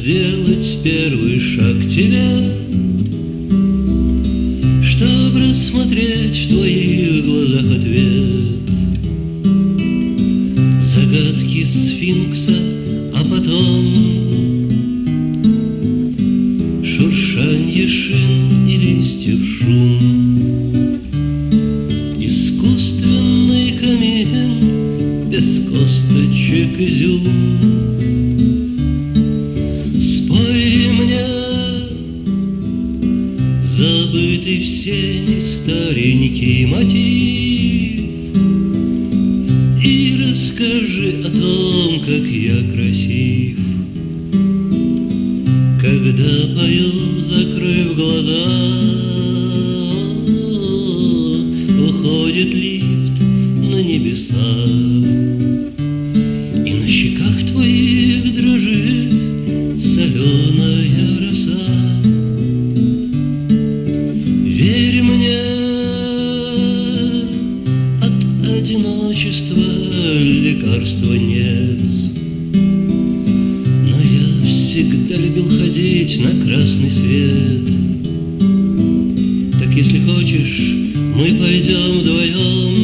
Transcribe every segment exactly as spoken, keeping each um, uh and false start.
сделать первый шаг к тебе, чтоб рассмотреть в твоих глазах ответ. Загадки сфинкса, а потом шуршанье шин и листьев шум. Искусственный камин без косточек изюм. Спой мне забытый всеми старенький мотив и расскажи о том, как я красив. Когда пою, закрыв глаза, уходит лифт на небеса, и на щеках твоих дрожит соленая роса. Верь мне, от одиночества лекарства нет, но я всегда любил ходить на красный свет. Так если хочешь, мы пойдем вдвоем.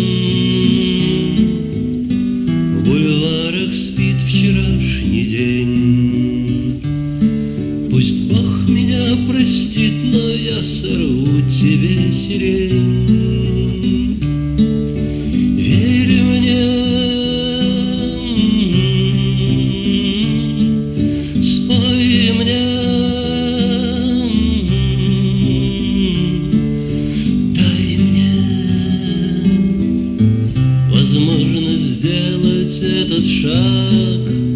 В бульварах спит вчерашний день. Пусть Бог меня простит, но я сорву тебе сирень. Верь мне, спой мне, дай мне возможность сделать этот шаг.